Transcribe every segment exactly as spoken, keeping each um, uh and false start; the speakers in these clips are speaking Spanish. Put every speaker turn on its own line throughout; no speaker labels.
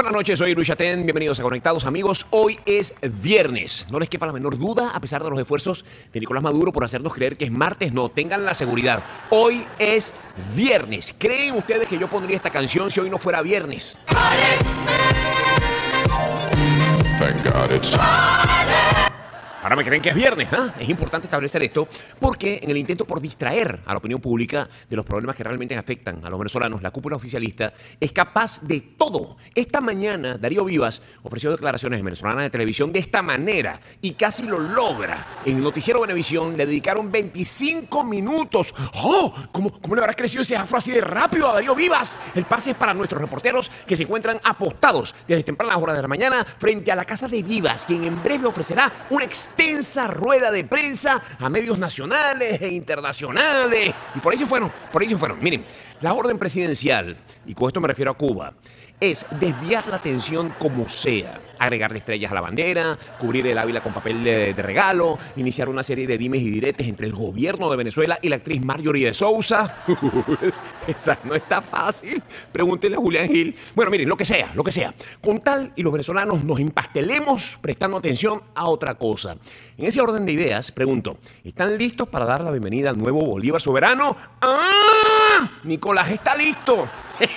buenas noches, soy Luis Chatén, bienvenidos a Conectados amigos. Hoy es viernes, no les quepa la menor duda, a pesar de los esfuerzos de Nicolás Maduro por hacernos creer que es martes, no, tengan la seguridad, hoy es viernes. ¿Creen ustedes que yo pondría esta canción si hoy no fuera viernes?
Thank God it's...
Ahora me creen que es viernes, ¿eh? Es importante establecer esto porque en el intento por distraer a la opinión pública de los problemas que realmente afectan a los venezolanos, la cúpula oficialista es capaz de todo. Esta mañana Darío Vivas ofreció declaraciones en Venezolana de Televisión de esta manera y casi lo logra. En el noticiero Venevisión le dedicaron veinticinco minutos. ¡Oh! ¿Cómo, cómo le habrá crecido ese afro así de rápido a Darío Vivas? El pase es para nuestros reporteros que se encuentran apostados desde tempranas horas de la mañana frente a la casa de Vivas, quien en breve ofrecerá una extensa rueda de prensa a medios nacionales e internacionales. Y por ahí se fueron, por ahí se fueron. Miren, la orden presidencial, y con esto me refiero a Cuba, es desviar la atención como sea, agregarle estrellas a la bandera, cubrir el Ávila con papel de, de regalo, iniciar una serie de dimes y diretes entre el gobierno de Venezuela y la actriz Marjorie de Sousa. Esa no está fácil. Pregúntenle a Julián Gil. Bueno, miren, lo que sea, lo que sea. Con tal y los venezolanos nos empastelemos prestando atención a otra cosa. En ese orden de ideas, pregunto, ¿están listos para dar la bienvenida al nuevo Bolívar soberano? ¡Ah! Nicolás está listo.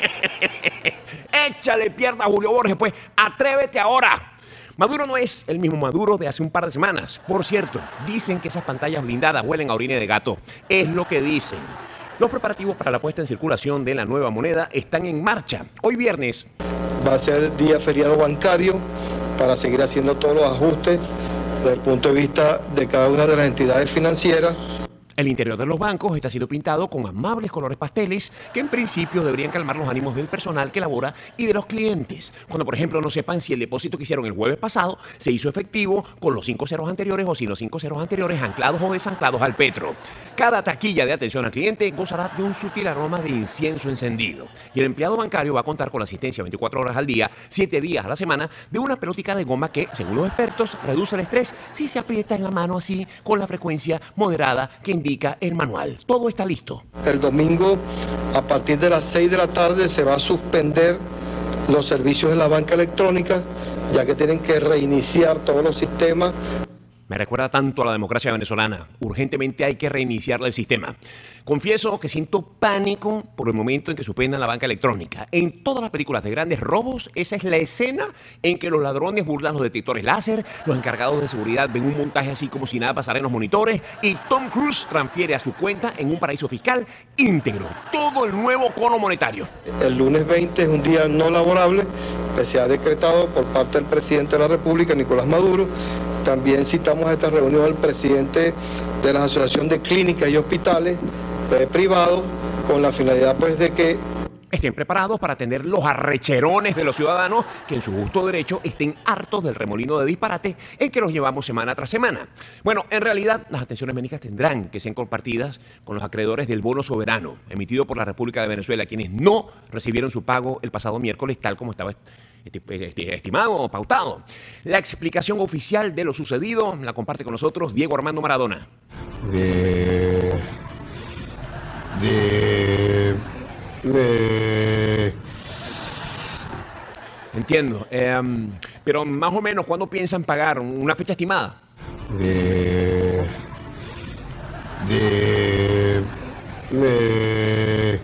Échale pierna a Julio Borges, pues, atrévete ahora. Maduro no es el mismo Maduro de hace un par de semanas. Por cierto, dicen que esas pantallas blindadas huelen a orina de gato. Es lo que dicen. Los preparativos para la puesta en circulación de la nueva moneda están en marcha. Hoy viernes
va a ser día feriado bancario para seguir haciendo todos los ajustes desde el punto de vista de cada una de las entidades financieras.
El interior de los bancos está siendo pintado con amables colores pasteles que en principio deberían calmar los ánimos del personal que labora y de los clientes. Cuando, por ejemplo, no sepan si el depósito que hicieron el jueves pasado se hizo efectivo con los cinco ceros anteriores o sin los cinco ceros anteriores anclados o desanclados al petro. Cada taquilla de atención al cliente gozará de un sutil aroma de incienso encendido. Y el empleado bancario va a contar con la asistencia veinticuatro horas al día, siete días a la semana, de una pelotica de goma que, según los expertos, reduce el estrés si se aprieta en la mano así con la frecuencia moderada que indica el manual. Todo está listo.
El domingo, a partir de las seis de la tarde, se va a suspender los servicios de la banca electrónica, ya que tienen que reiniciar todos los sistemas.
Me recuerda tanto a la democracia venezolana. Urgentemente hay que reiniciarle el sistema. Confieso que siento pánico por el momento en que suspendan la banca electrónica. En todas las películas de grandes robos, esa es la escena en que los ladrones burlan los detectores láser, los encargados de seguridad ven un montaje así como si nada pasara en los monitores y Tom Cruise transfiere a su cuenta en un paraíso fiscal íntegro todo el nuevo cono monetario.
El lunes veinte es un día no laborable que se ha decretado por parte del presidente de la República, Nicolás Maduro. También citamos a esta reunión al presidente de la Asociación de Clínicas y Hospitales eh, Privados con la finalidad pues de que
estén preparados para atender los arrecherones de los ciudadanos que en su justo derecho estén hartos del remolino de disparate en que los llevamos semana tras semana. Bueno, en realidad las atenciones médicas tendrán que ser compartidas con los acreedores del bono soberano emitido por la República de Venezuela, quienes no recibieron su pago el pasado miércoles tal como estaba estimado o pautado. La explicación oficial de lo sucedido la comparte con nosotros Diego Armando Maradona.
De... De... De...
Entiendo, eh, pero más o menos, ¿cuándo piensan pagar? ¿Una fecha estimada?
De... De... De...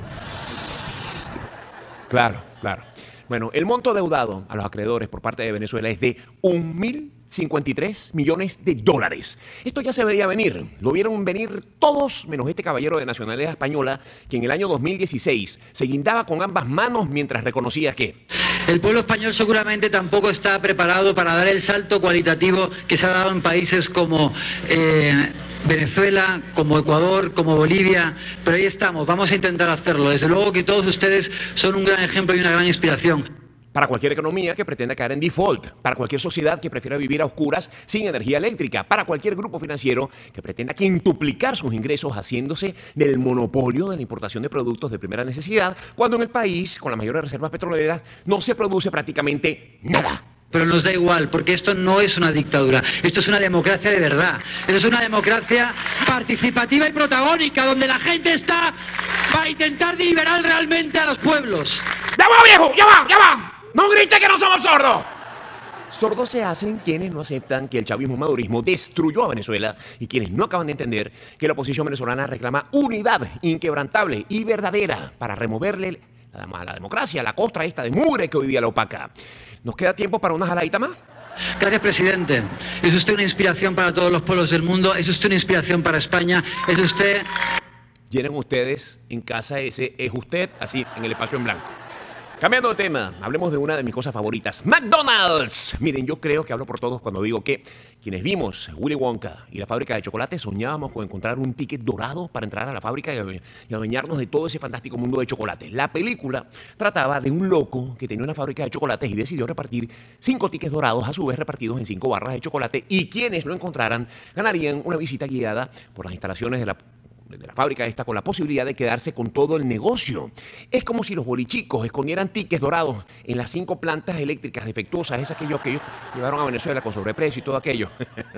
Claro, claro. Bueno, el monto deudado a los acreedores por parte de Venezuela es de un mil cincuenta y tres millones de dólares. Esto ya se veía venir. Lo vieron venir todos, menos este caballero de nacionalidad española, que en el año dos mil dieciséis se guindaba con ambas manos mientras reconocía que
el pueblo español seguramente tampoco está preparado para dar el salto cualitativo que se ha dado en países como eh, Venezuela, como Ecuador, como Bolivia, pero ahí estamos, vamos a intentar hacerlo. Desde luego que todos ustedes son un gran ejemplo y una gran inspiración.
Para cualquier economía que pretenda caer en default, para cualquier sociedad que prefiera vivir a oscuras sin energía eléctrica, para cualquier grupo financiero que pretenda quintuplicar sus ingresos haciéndose del monopolio de la importación de productos de primera necesidad, cuando en el país, con las mayores reservas petroleras, no se produce prácticamente nada.
Pero nos da igual, porque esto no es una dictadura, esto es una democracia de verdad. Esto es una democracia participativa y protagónica, donde la gente está para intentar liberar realmente a los pueblos.
¡Ya va, viejo! ¡Ya va! ¡Ya va! ¡No grite que no somos sordos! Sordos se hacen quienes no aceptan que el chavismo madurismo destruyó a Venezuela y quienes no acaban de entender que la oposición venezolana reclama unidad inquebrantable y verdadera para removerle a la democracia, la costra esta de mugre que hoy día la opaca. ¿Nos queda tiempo para una jaladita más?
Gracias, presidente. Es usted una inspiración para todos los pueblos del mundo, es usted una inspiración para España, es usted...
Llenen ustedes en casa ese es usted, así en el espacio en blanco. Cambiando de tema, hablemos de una de mis cosas favoritas, McDonald's. Miren, yo creo que hablo por todos cuando digo que quienes vimos Willy Wonka y la fábrica de chocolate soñábamos con encontrar un ticket dorado para entrar a la fábrica y adueñarnos de todo ese fantástico mundo de chocolate. La película trataba de un loco que tenía una fábrica de chocolates y decidió repartir cinco tickets dorados, a su vez repartidos en cinco barras de chocolate, y quienes lo encontraran ganarían una visita guiada por las instalaciones de la de la fábrica esta con la posibilidad de quedarse con todo el negocio. Es como si los bolichicos escondieran tickets dorados en las cinco plantas eléctricas defectuosas, esas que ellos, que ellos llevaron a Venezuela con sobreprecio y todo aquello.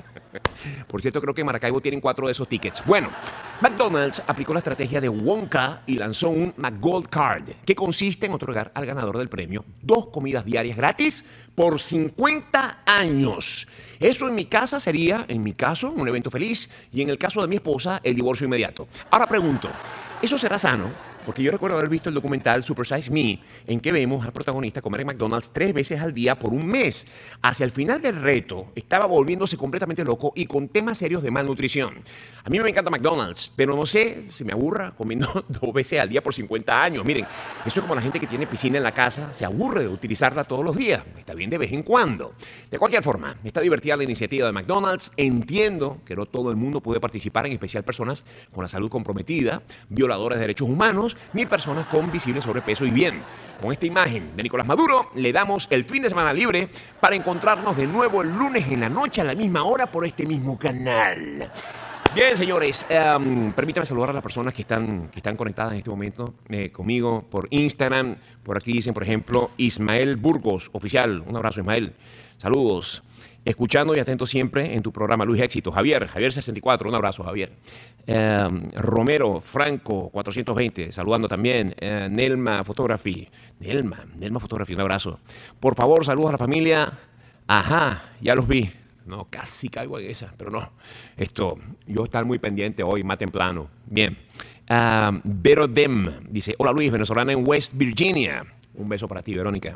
Por cierto, creo que en Maracaibo tienen cuatro de esos tickets. Bueno, McDonald's aplicó la estrategia de Wonka y lanzó un McGold Card, que consiste en otorgar al ganador del premio dos comidas diarias gratis por cincuenta años. Eso en mi casa sería, en mi caso, un evento feliz, y en el caso de mi esposa, el divorcio inmediato. Ahora pregunto, ¿eso será sano? Porque yo recuerdo haber visto el documental Super Size Me, en que vemos al protagonista comer en McDonald's tres veces al día por un mes. Hacia el final del reto, estaba volviéndose completamente loco y con temas serios de malnutrición. A mí me encanta McDonald's, pero no sé si me aburra comiendo dos veces al día por cincuenta años. Miren, eso es como la gente que tiene piscina en la casa, se aburre de utilizarla todos los días. Está bien de vez en cuando. De cualquier forma, está divertida la iniciativa de McDonald's. Entiendo que no todo el mundo puede participar, en especial personas con la salud comprometida, violadores de derechos humanos, ni personas con visible sobrepeso. Y bien, con esta imagen de Nicolás Maduro, le damos el fin de semana libre para encontrarnos de nuevo el lunes en la noche a la misma hora por este mismo canal. Bien, señores, um, permítanme saludar a las personas que están, que están conectadas en este momento eh, conmigo por Instagram. Por aquí dicen, por ejemplo, Ismael Burgos, oficial. Un abrazo, Ismael. Saludos. Escuchando y atento siempre en tu programa, Luis Éxito. Javier, Javier sesenta y cuatro, un abrazo, Javier. Eh, Romero, Franco, cuatrocientos veinte, saludando también. Eh, Nelma Photography. Nelma, Nelma Photography, un abrazo. Por favor, saludos a la familia. Ajá, ya los vi. No, casi caigo en esa, pero no. Esto, yo estar muy pendiente hoy, más temprano. Bien. Uh, Vero Dem dice, hola Luis, venezolana en West Virginia. Un beso para ti, Verónica.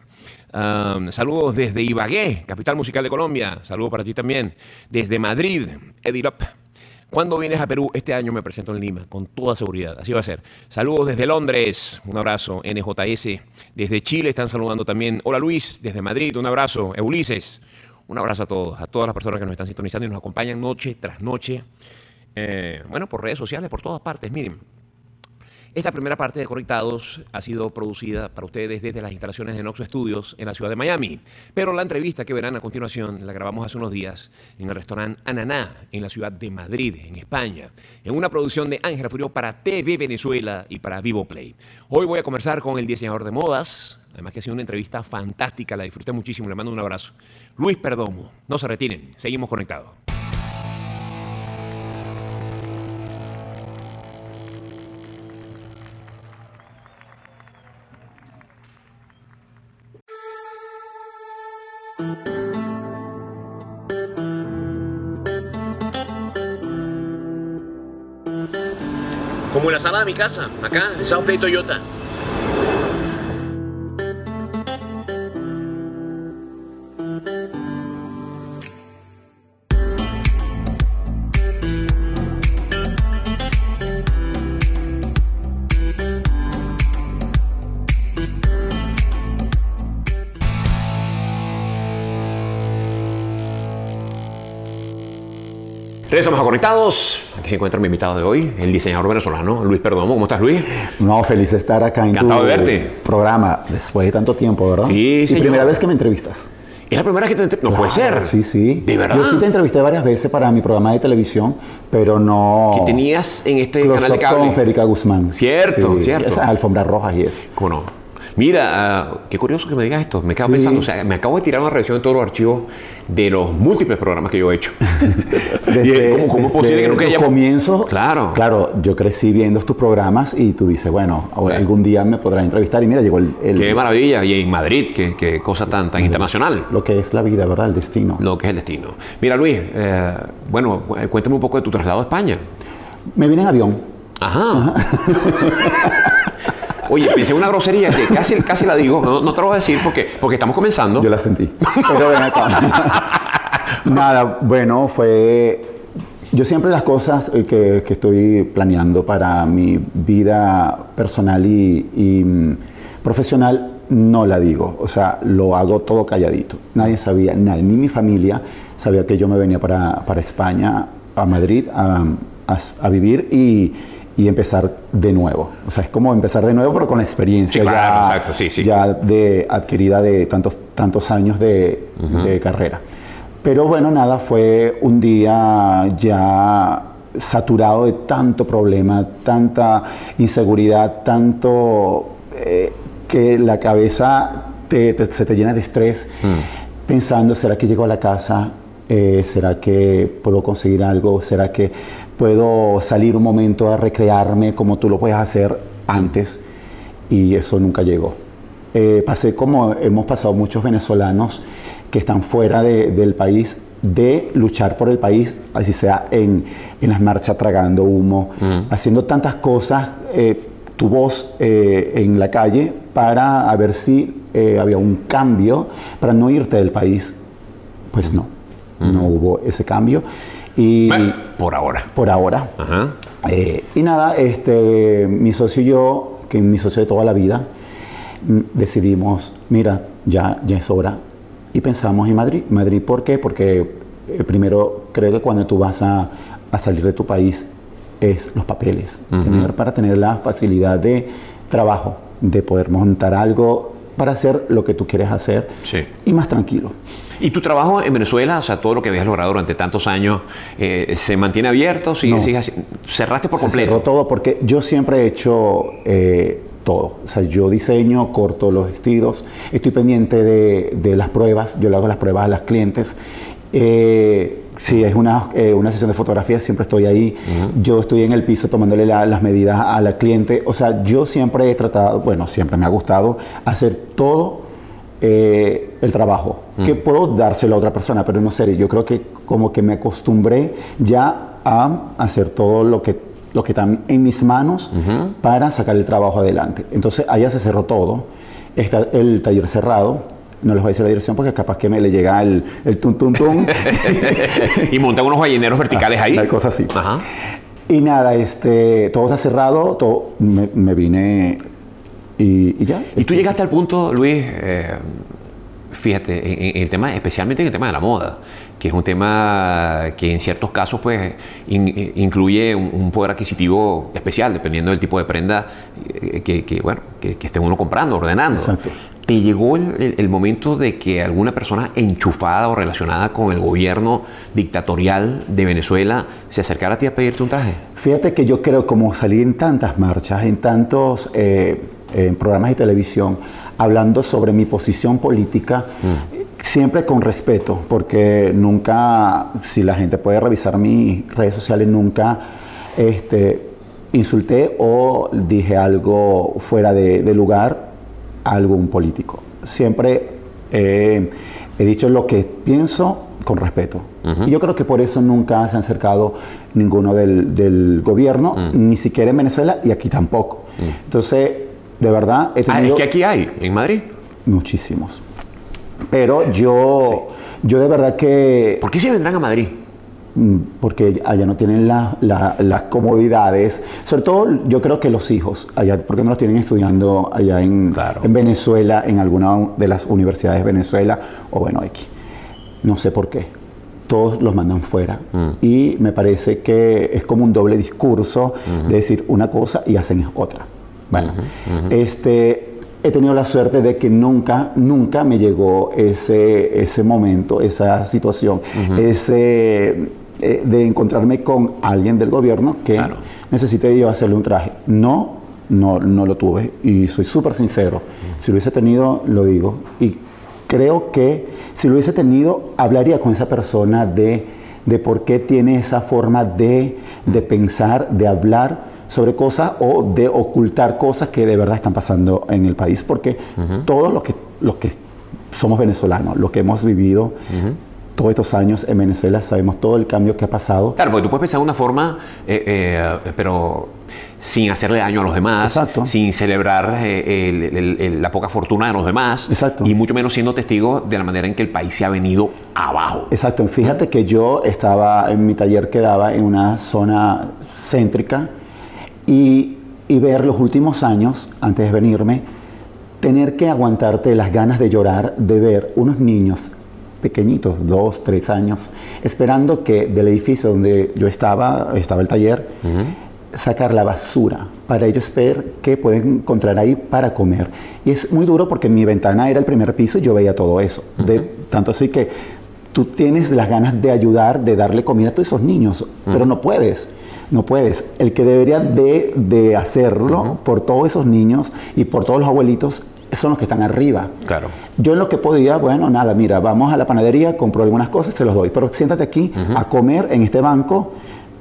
Um, saludos desde Ibagué, capital musical de Colombia. Saludos para ti también. Desde Madrid, Edilop. ¿Cuándo vienes a Perú? Este año me presento en Lima, con toda seguridad. Así va a ser. Saludos desde Londres. Un abrazo, N J S. Desde Chile están saludando también. Hola Luis, desde Madrid. Un abrazo, Ulises. Un abrazo a todos, a todas las personas que nos están sintonizando y nos acompañan noche tras noche. Eh, bueno, por redes sociales, por todas partes. Miren. Esta primera parte de Conectados ha sido producida para ustedes desde las instalaciones de Noxo Studios en la ciudad de Miami. Pero la entrevista que verán a continuación la grabamos hace unos días en el restaurante Ananá en la ciudad de Madrid, en España, en una producción de Ángela Furió para T V Venezuela y para Vivo Play. Hoy voy a conversar con el diseñador de modas, además que ha sido una entrevista fantástica, la disfruté muchísimo, le mando un abrazo. Luis Perdomo, no se retiren, seguimos conectados. Como en la sala de mi casa, acá, en South Bay Toyota. Regresamos a Conectados. Aquí se encuentra mi invitado de hoy, el diseñador venezolano Luis Perdomo. ¿Cómo estás, Luis?
No, feliz de estar acá en
Encantado
tu
de verte.
programa después de tanto tiempo, ¿verdad?
Sí,
y
señor.
primera vez que me entrevistas.
Es la primera vez que te entrevistas. No
Claro,
puede ser.
Sí, sí.
¿De verdad?
Yo sí te entrevisté varias veces para mi programa de televisión, pero no...
Que tenías en este
Close
canal de
Up
cable.
con Federica Guzmán.
Cierto,
Sí,
cierto.
Esas alfombras rojas y eso.
¿Cómo no? Mira, uh, qué curioso que me digas esto. Me quedo
Sí.
pensando, o sea, me acabo de tirar una revisión de todos los archivos de los múltiples programas que yo he hecho.
Desde,
¿Cómo, cómo es posible
desde
que nunca
los
hayamos-
comienzos,
Claro.
claro, yo crecí viendo tus programas y tú dices, bueno,
Bueno.
algún día me podrás entrevistar y mira, llegó el, el-
Qué maravilla. Y en Madrid, qué, qué cosa tan, tan internacional.
lo que es la vida, ¿verdad? El destino.
Lo que es el destino. Mira, Luis, eh, bueno, cu- cuéntame un poco de tu traslado a España.
Me vine en avión.
Ajá. Oye, pensé en una grosería que casi, casi la digo, no, no te lo voy a decir porque, porque estamos comenzando.
Yo la sentí. Pero ven acá. Nada, bueno, fue... Yo siempre las cosas eh, que, que estoy planeando para mi vida personal y, y mm, profesional no la digo. O sea, lo hago todo calladito. Nadie sabía, nadie, ni mi familia sabía que yo me venía para, para España, a Madrid, a, a, a vivir y, y empezar de nuevo. O sea, es como empezar de nuevo, pero con la experiencia
Sí, claro,
ya,
exacto, sí, sí.
ya de, adquirida de tantos, tantos años de, uh-huh. de carrera. Pero bueno, nada, fue un día ya saturado de tanto problema, tanta inseguridad, tanto eh, que la cabeza te, te, se te llena de estrés, mm. pensando, ¿será que llego a la casa? Eh, ¿Será que puedo conseguir algo? ¿Será que puedo salir un momento a recrearme como tú lo puedes hacer antes? Y eso nunca llegó. Eh, pasé como hemos pasado muchos venezolanos que están fuera de, del país, de luchar por el país, así sea en, en las marchas tragando humo, mm. haciendo tantas cosas, eh, tu voz eh, en la calle para a ver si eh, había un cambio, para no irte del país. Pues no, mm. no hubo ese cambio. Y
bueno, por ahora.
Por ahora.
Ajá.
Eh, y nada, este, mi socio y yo, que es mi socio de toda la vida, decidimos, mira, ya, ya es hora. Y pensamos en Madrid. Madrid, ¿por qué? Porque eh, primero creo que cuando tú vas a, a salir de tu país es los papeles. Uh-huh. Tener, para tener la facilidad de trabajo, de poder montar algo para hacer lo que tú quieres hacer
sí.
y más tranquilo.
¿Y tu trabajo en Venezuela, o sea, todo lo que habías logrado durante tantos años, eh, se mantiene abierto? ¿Sigue,
no.
sigue así? ¿Cerraste por
Se
completo?
cerró todo porque yo siempre he hecho... Eh, todo. O sea, yo diseño, corto los vestidos, estoy pendiente de, de las pruebas, yo le hago las pruebas a las clientes. Eh, si es una, eh, una sesión de fotografía, siempre estoy ahí. Uh-huh. Yo estoy en el piso tomándole la, las medidas a la cliente. O sea, yo siempre he tratado, bueno, siempre me ha gustado hacer todo eh, el trabajo. Uh-huh. Que puedo dárselo a otra persona, pero no sé, yo creo que como que me acostumbré ya a hacer todo lo que lo que están en mis manos uh-huh. para sacar el trabajo adelante. Entonces, allá se cerró todo. Está el taller cerrado. No les voy a decir la dirección porque capaz que me le llega el, el tum tum tum.
Y montan unos gallineros verticales
ah,
ahí.
Una cosa así.
Ajá.
Y nada, este, todo está cerrado. Todo, me, me vine y, y ya.
Y tú llegaste al punto, Luis, eh, fíjate, en, en el tema, especialmente en el tema de la moda, que es un tema que en ciertos casos pues in, incluye un, un poder adquisitivo especial, dependiendo del tipo de prenda que, que, bueno, que, que esté uno comprando, ordenando.
Exacto.
¿Te llegó el, el, el momento de que alguna persona enchufada o relacionada con el gobierno dictatorial de Venezuela se acercara a ti a pedirte un traje?
Fíjate que yo creo, como salí en tantas marchas, en tantos eh, en programas de televisión, hablando sobre mi posición política, mm. siempre con respeto, porque nunca, si la gente puede revisar mis redes sociales, nunca este, insulté o dije algo fuera de, de lugar a algún político. Siempre eh, he dicho lo que pienso con respeto. Uh-huh. Y yo creo que por eso nunca se han acercado ninguno del, del gobierno, uh-huh. ni siquiera en Venezuela y aquí tampoco. Uh-huh. Entonces, de verdad, he tenido...
Ah, es que aquí hay, en Madrid.
Muchísimos. Pero yo, sí. yo de verdad que...
¿Por qué se vendrán a Madrid?
Porque allá no tienen la, la, las comodidades. Sobre todo, yo creo que los hijos, allá, porque no los tienen estudiando allá en, claro. en Venezuela, en alguna de las universidades de Venezuela, o bueno, aquí. No sé por qué. Todos los mandan fuera. Mm. Y me parece que es como un doble discurso uh-huh. de decir una cosa y hacen otra. Bueno, uh-huh. Uh-huh. este... He tenido la suerte de que nunca, nunca me llegó ese, ese momento, esa situación, uh-huh. ese eh, de encontrarme con alguien del gobierno que claro. necesite yo hacerle un traje. No no, no lo tuve. Y soy súper sincero. Si lo hubiese tenido, lo digo. Y creo que si lo hubiese tenido, hablaría con esa persona de, de por qué tiene esa forma de, de pensar, de hablar sobre cosas o de ocultar cosas que de verdad están pasando en el país. Porque uh-huh. todos los que, los que somos venezolanos, los que hemos vivido uh-huh. todos estos años en Venezuela, sabemos todo el cambio que ha pasado.
Claro, porque tú puedes pensar de una forma, eh, eh, pero sin hacerle daño a los demás, Exacto. sin celebrar eh, el, el, el, la poca fortuna de los demás,
Exacto.
y mucho menos siendo testigo de la manera en que el país se ha venido abajo.
Exacto. Fíjate que yo estaba en mi taller que daba en una zona céntrica y, y ver los últimos años, antes de venirme, tener que aguantarte las ganas de llorar, de ver unos niños pequeñitos, dos, tres años, esperando que del edificio donde yo estaba, estaba el taller, uh-huh. sacar la basura para ellos ver qué pueden encontrar ahí para comer. Y es muy duro porque mi ventana era el primer piso y yo veía todo eso. Uh-huh. De, tanto así que tú tienes las ganas de ayudar, de darle comida a todos esos niños, uh-huh. pero no puedes. No puedes. El que debería de, de hacerlo uh-huh. por todos esos niños y por todos los abuelitos son los que están arriba.
Claro.
Yo en lo que podía, bueno, nada, mira, vamos a la panadería, compro algunas cosas, se los doy. Pero siéntate aquí uh-huh. a comer en este banco.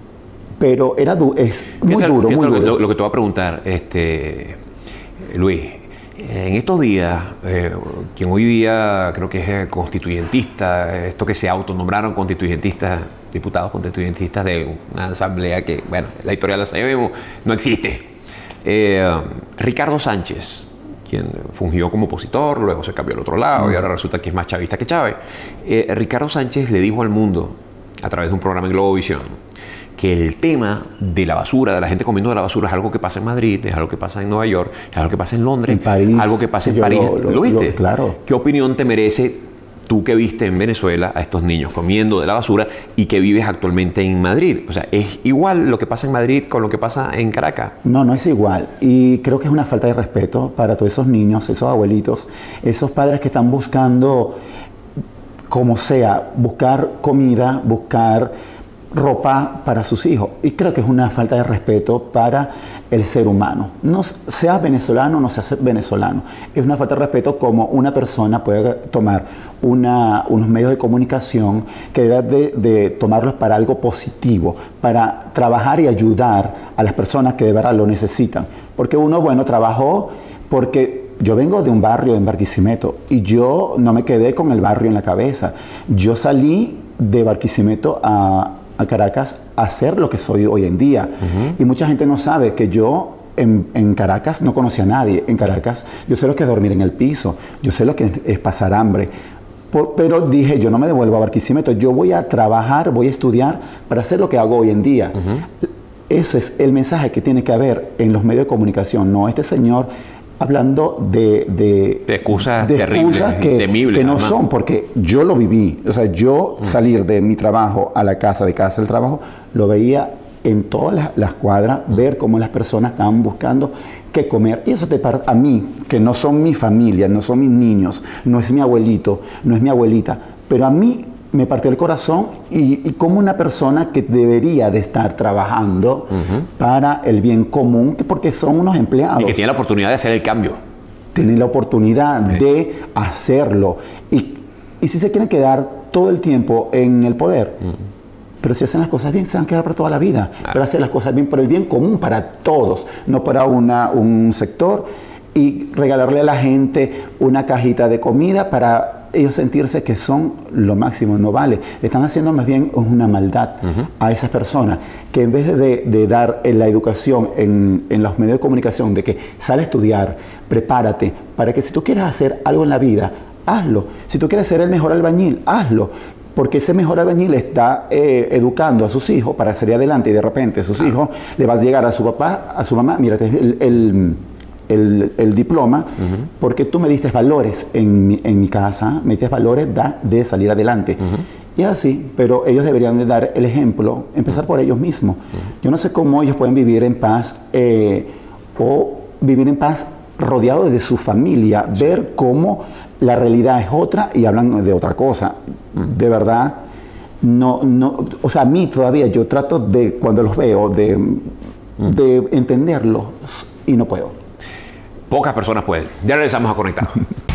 Pero era du- es muy
fíjate,
duro,
fíjate
muy
lo,
duro.
Lo, lo que te voy a preguntar, este, Luis, en estos días, eh, quien hoy día creo que es constituyentista, esto que se autonombraron constituyentistas, diputados constituyentistas de una asamblea que, bueno, la historia la sabemos, no existe. Eh, Ricardo Sánchez, quien fungió como opositor, luego se cambió al otro lado mm. y ahora resulta que es más chavista que Chávez. Eh, Ricardo Sánchez le dijo al mundo, a través de un programa en Globovisión, que el tema de la basura, de la gente comiendo de la basura, es algo que pasa en Madrid, es algo que pasa en Nueva York, es algo que pasa en Londres,
en París,
algo que pasa en
yo
París.
Lo, lo,
¿Lo viste?
Lo, claro.
¿Qué opinión te merece tú que viste en Venezuela a estos niños comiendo de la basura y que vives actualmente en Madrid? O sea, ¿es igual lo que pasa en Madrid con lo que pasa en Caracas?
No, no es igual. Y creo que es una falta de respeto para todos esos niños, esos abuelitos, esos padres que están buscando, como sea, buscar comida, buscar ropa para sus hijos. Y creo que es una falta de respeto para el ser humano. No seas venezolano o no seas venezolano. Es una falta de respeto como una persona puede tomar una, unos medios de comunicación que debe de, de tomarlos para algo positivo, para trabajar y ayudar a las personas que de verdad lo necesitan. Porque uno, bueno, trabajó porque yo vengo de un barrio en Barquisimeto y yo no me quedé con el barrio en la cabeza. Yo salí de Barquisimeto a a Caracas a ser lo que soy hoy en día. Uh-huh. Y mucha gente no sabe que yo en, en Caracas no conocía a nadie. En Caracas yo sé lo que es dormir en el piso, yo sé lo que es, es pasar hambre. Por, pero dije, yo no me devuelvo a Barquisimeto, yo voy a trabajar, voy a estudiar para hacer lo que hago hoy en día. Uh-huh. Ese es el mensaje que tiene que haber en los medios de comunicación, no este señor hablando de, de,
de excusas
de
terribles,
excusas que,
temibles,
que no
además.
son, porque yo lo viví. O sea, yo mm. salir de mi trabajo a la casa, de casa al trabajo, lo veía en todas las, las cuadras, mm. ver cómo las personas estaban buscando qué comer. Y eso te parte a mí, que no son mi familia, no son mis niños, no es mi abuelito, no es mi abuelita, pero a mí me partió el corazón y, y como una persona que debería de estar trabajando uh-huh. para el bien común, porque son unos empleados.
Y que tiene la oportunidad de hacer el cambio.
Tienen la oportunidad sí. de hacerlo. Y, y si se quieren quedar todo el tiempo en el poder, uh-huh. pero si hacen las cosas bien, se van a quedar para toda la vida. Ah. Pero hacen las cosas bien por el bien común, para todos, no para una, un sector. Y regalarle a la gente una cajita de comida para ellos sentirse que son lo máximo, no vale. Le están haciendo más bien una maldad uh-huh. a esas personas, que en vez de, de dar la educación en, en los medios de comunicación, de que sale a estudiar, prepárate, para que si tú quieres hacer algo en la vida, hazlo. Si tú quieres ser el mejor albañil, hazlo. Porque ese mejor albañil está eh, educando a sus hijos para salir adelante y de repente sus ah. hijos le va a llegar a su papá, a su mamá, mírate, el... el El, el diploma, uh-huh. porque tú me diste valores en mi, en mi casa, me diste valores da, de salir adelante. Uh-huh. Y así, pero ellos deberían de dar el ejemplo, empezar uh-huh. por ellos mismos. Uh-huh. Yo no sé cómo ellos pueden vivir en paz eh, o vivir en paz rodeados de su familia, sí. ver cómo la realidad es otra y hablan de otra cosa. Uh-huh. De verdad, no, no, o sea, a mí todavía yo trato de, cuando los veo, de, uh-huh. de entenderlos. y no puedo.
Pocas personas pueden. Ya regresamos a Conectados.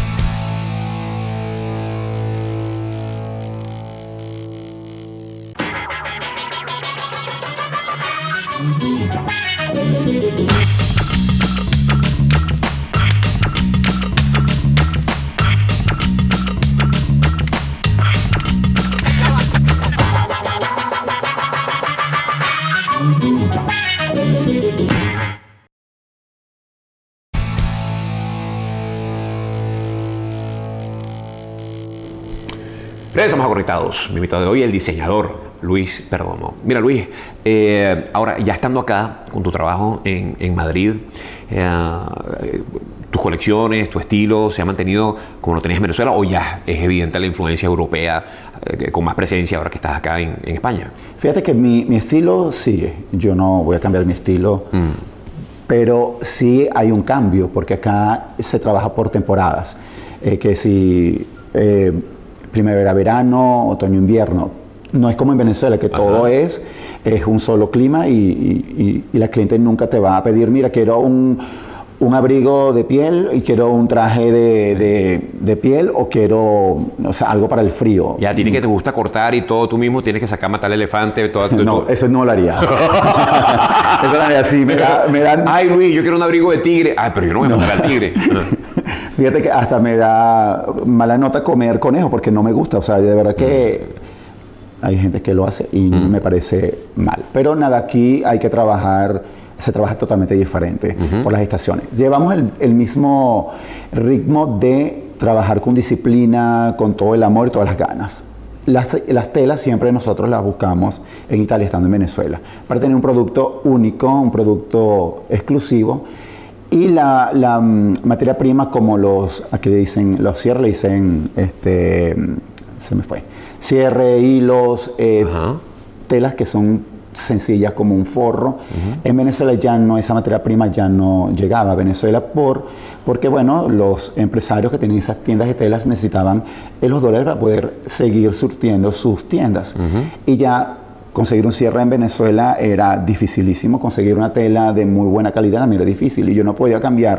Regresamos a Conectados. Mi invitado de hoy, el diseñador Luis Perdomo. Mira, Luis, eh, ahora ya estando acá con tu trabajo en, en Madrid, eh, tus colecciones, tu estilo, ¿se ha mantenido como lo tenías en Venezuela o ya es evidente la influencia europea eh, con más presencia ahora que estás acá en, en España?
Fíjate que mi, mi estilo sigue. Yo no voy a cambiar mi estilo, mm. pero sí hay un cambio porque acá se trabaja por temporadas. Eh, que si... Eh, primavera, verano, otoño, invierno. No es como en Venezuela, que Ajá. todo es, es un solo clima y, y, y la cliente nunca te va a pedir, mira, quiero un, un abrigo de piel y quiero un traje de, sí. de, de piel o quiero, o sea, algo para el frío.
Ya, tiene que te gusta cortar y todo, tú mismo tienes que sacar, matar al elefante. Todo, todo,
no, todo. Eso no lo haría. Eso no lo haría así. Me, da, me dan...
Ay, Luis, yo quiero un abrigo de tigre. Ay, pero yo no voy a matar no. al tigre.
Fíjate que hasta me da mala nota comer conejo porque no me gusta. O sea, de verdad que mm. hay gente que lo hace y mm. me parece mal. Pero nada, aquí hay que trabajar, se trabaja totalmente diferente uh-huh. por las estaciones. Llevamos el, el mismo ritmo de trabajar con disciplina, con todo el amor y todas las ganas. Las, las telas siempre nosotros las buscamos en Italia, estando en Venezuela, para tener un producto único, un producto exclusivo. Y la, la um, materia prima, como los, aquí le dicen, los cierres le dicen, este, se me fue, cierre, hilos, eh, uh-huh. telas que son sencillas como un forro. Uh-huh. En Venezuela ya no, esa materia prima ya no llegaba a Venezuela por, porque, bueno, los empresarios que tenían esas tiendas de telas necesitaban los dólares para poder seguir surtiendo sus tiendas. Uh-huh. Y ya conseguir un cierre en Venezuela era dificilísimo, conseguir una tela de muy buena calidad también era difícil y yo no podía cambiar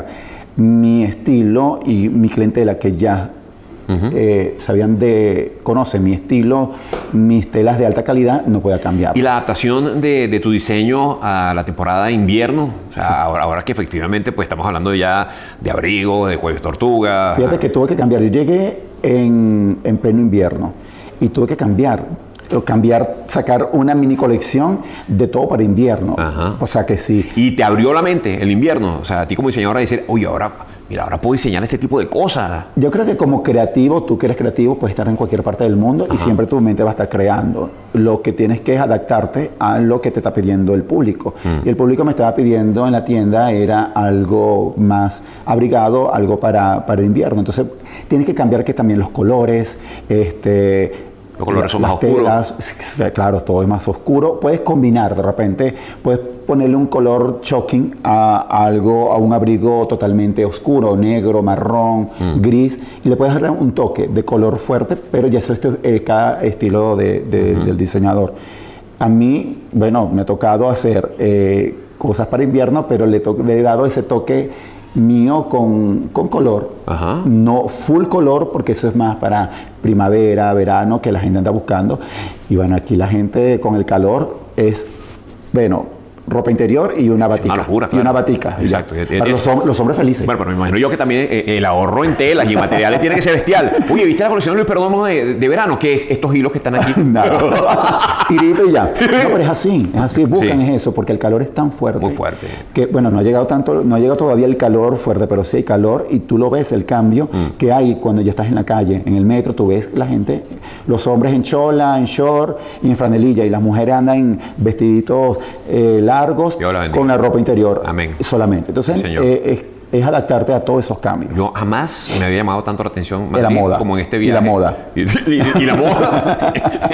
mi estilo y mi clientela que ya uh-huh. eh, sabían de, conocen mi estilo, mis telas de alta calidad, no podía cambiar.
¿Y la adaptación de, de tu diseño a la temporada de invierno? O sea, sí. ahora, ahora que efectivamente pues estamos hablando ya de abrigo, de cuello de tortuga.
Fíjate ajá. que tuve que cambiar, yo llegué en, en pleno invierno y tuve que cambiar. cambiar, sacar una mini colección de todo para invierno. Ajá. O sea que sí.
Y te abrió la mente el invierno. O sea, a ti como diseñadora decir, oye, ahora, mira, ahora puedo diseñar este tipo de cosas.
Yo creo que como creativo, tú que eres creativo, puedes estar en cualquier parte del mundo Ajá. y siempre tu mente va a estar creando. Lo que tienes que es adaptarte a lo que te está pidiendo el público. Mm. Y el público me estaba pidiendo en la tienda era algo más abrigado, algo para, para el invierno. Entonces, tienes que cambiar que también los colores, este...
Los colores son más oscuros.
Telas, claro, todo es más oscuro. Puedes combinar, de repente, puedes ponerle un color shocking a, a algo, a un abrigo totalmente oscuro, negro, marrón, mm. gris, y le puedes dar un toque de color fuerte, pero ya eso es eh, cada estilo de, de, mm-hmm. del diseñador. A mí, bueno, me ha tocado hacer eh, cosas para invierno, pero le, to- le he dado ese toque mío con, con color, Ajá. no full color porque eso es más para primavera, verano que la gente anda buscando y bueno, aquí la gente con el calor es, bueno, ropa interior y una batica.
Una locura, claro.
Y una batica.
Exacto.
Para los, hom- los hombres felices.
Bueno, pero me imagino yo que también eh, el ahorro en telas y en materiales tiene que ser bestial. Oye, ¿viste la colección de Luis Perdomo de, de verano? ¿Qué es estos hilos que están aquí?
No. Tirito y ya. No, pero es así, es así. Buscan sí. es eso, porque el calor es tan fuerte.
Muy fuerte.
Que, bueno, no ha llegado tanto, no ha llegado todavía el calor fuerte, pero sí hay calor y tú lo ves, el cambio mm. que hay cuando ya estás en la calle, en el metro, tú ves la gente, los hombres en chola, en short y en franelilla, y las mujeres andan en vestiditos eh, largos con la ropa interior.
Amén.
Solamente. Entonces, sí, eh, es, es adaptarte a todos esos cambios.
Yo jamás me había llamado tanto la atención
Madrid, la moda.
Como en este viaje.
Y la moda.
Y, y, y la moda.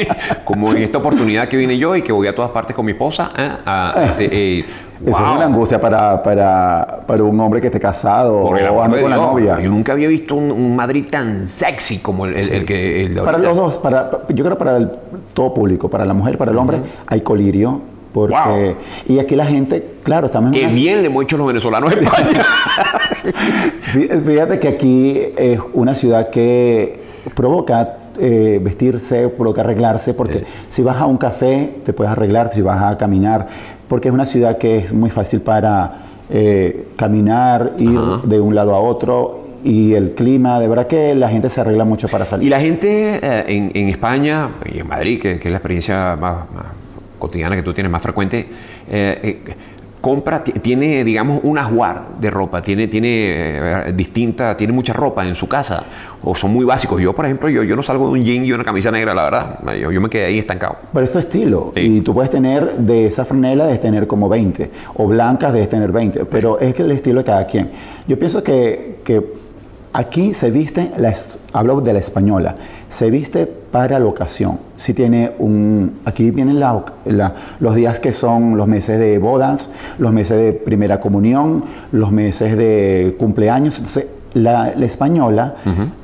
Como en esta oportunidad que vine yo y que voy a todas partes con mi esposa. ¿eh? A, este, eh,
Eso wow. es una angustia para, para, para un hombre que esté casado o ande con la novia.
Yo nunca había visto un, un Madrid tan sexy como el, el, sí, el que...
Sí.
El
para los dos, para, yo creo para el, todo público, para la mujer, para el hombre, uh-huh. hay colirio, Porque,
Wow.
Y aquí la gente, claro, estamos en
Qué
una...
bien le hemos hecho los venezolanos en España.
Fíjate que aquí es una ciudad que provoca eh, vestirse, provoca arreglarse, porque
Sí.
si vas a un café te puedes arreglar, si vas a caminar, porque es una ciudad que es muy fácil para eh, caminar, ir
Ajá.
de un lado a otro, y el clima, de verdad que la gente se arregla mucho para salir.
Y la gente eh, en, en España y en Madrid, que, que es la experiencia más, más cotidiana que tú tienes, más frecuente, eh, eh, compra, t- tiene, digamos, un ajuar de ropa, tiene, tiene eh, distinta, tiene mucha ropa en su casa, o son muy básicos. Yo, por ejemplo, yo, yo no salgo de un jean y una camisa negra, la verdad. Yo, yo me quedé ahí estancado.
Pero es tu estilo,
Sí.
y tú puedes tener de esa franela, debes tener como veinte, o blancas debes tener veinte, pero es que el estilo de cada quien. Yo pienso que, que aquí se viste, la, es- hablo de la española, se viste para la ocasión. Si tiene un, aquí vienen la oc- la- los días que son los meses de bodas, los meses de primera comunión, los meses de cumpleaños. Entonces, la, la española,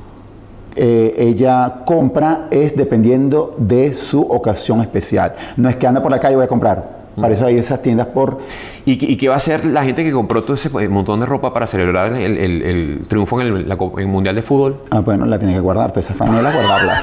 eh, ella compra es dependiendo de su ocasión especial. No es que anda por la calle y voy a comprar. Para eso hay esas tiendas por...
¿Y, qué- y qué va a hacer la gente que compró todo ese montón de ropa para celebrar el, el- el triunfo en el, la Copa- en el Mundial de Fútbol?
Ah, bueno, la tienes que guardar, todas esas franelas, guardarlas.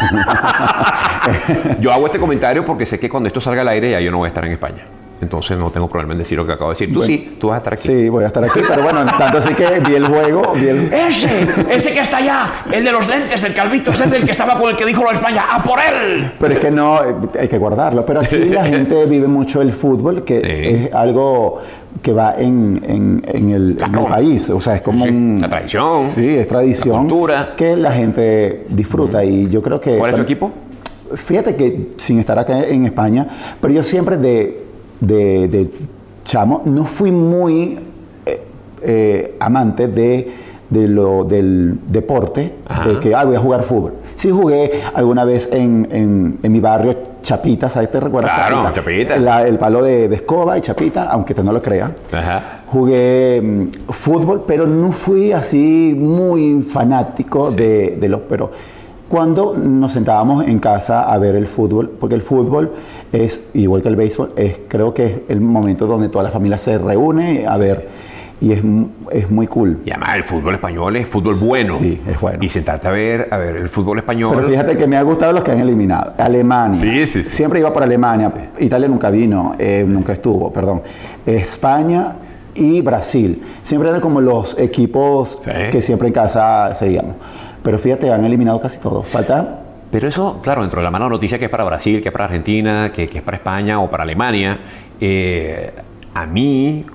Yo hago este comentario porque sé que cuando esto salga al aire ya yo no voy a estar en España. Entonces no tengo problema en decir lo que acabo de decir. Tú
Bueno.
sí, tú vas a estar aquí.
Sí, voy a estar aquí, pero bueno, tanto así que vi el juego, vi el...
Ese, ese que está allá, el de los lentes, el calvito, ese es el que estaba con el que dijo lo de España. ¡A por él!
Pero es que no, eh, hay que guardarlo. Pero aquí la gente vive mucho el fútbol, que
Sí.
es algo que va en, en- en el, en
Claro.
el país. O sea, es como
Sí,
un...
la tradición,
Sí, es tradición.
la cultura.
Que la gente disfruta. Y yo creo que...
¿Cuál es tu equipo?
Fíjate que sin estar acá en España, pero yo siempre de, de, de chamo no fui muy eh, eh, amante de, de lo, del deporte,
Ajá.
de que ah, voy a jugar fútbol. Sí jugué alguna vez en, en, en mi barrio Chapita, ¿sabes? ¿Te recuerdas?
Claro, Chapita.
La- el palo de, de escoba y Chapita, aunque te no lo creas.
Ajá.
Jugué mm, fútbol, pero no fui así muy fanático
Sí.
de, de los... Pero cuando nos sentábamos en casa a ver el fútbol, porque el fútbol es, igual que el béisbol, es, creo que es el momento donde toda la familia se reúne a ver, y es, mu- es muy cool.
Y además el fútbol español es fútbol bueno.
Sí, es bueno.
Y sentarte a ver, a ver el fútbol español.
Pero fíjate que me ha gustado los que han eliminado. Alemania.
Sí, sí, sí.
Siempre iba por Alemania. Italia nunca vino, eh, nunca estuvo, perdón. España y Brasil. Siempre eran como los equipos
Sí.
que siempre en casa seguíamos. Pero fíjate, han eliminado casi todos. Falta...
Pero eso, claro, dentro de la mala noticia que es para Brasil, que es para Argentina, que, que es para España o para Alemania, eh, a mí